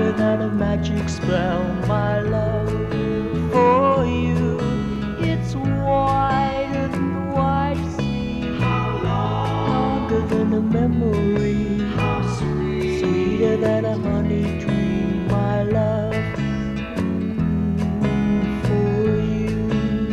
stronger than a magic spell. My love for you, it's wider than the wide sea, longer than a memory, sweeter than a honey dream. My love for you.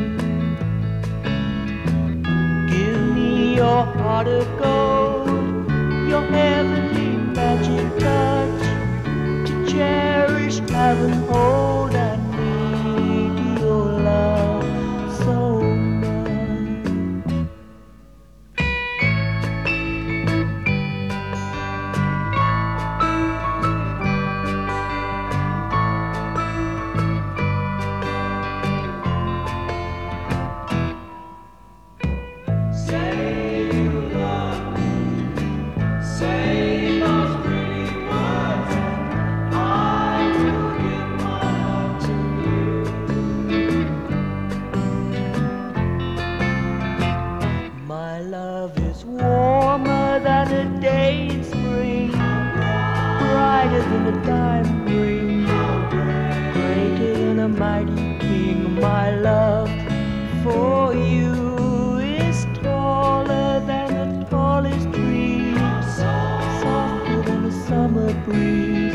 Give me your heart of gold, your heavenly magic touch, to cherish, have and hold. I need your love so much. Say you love me, say those pretty words, and I will give my heart to you. My love is warmer than a day in spring, brighter than a diamond ring, greater than a mighty king. My love for you is taller than the tallest tree, softer than a summer breeze.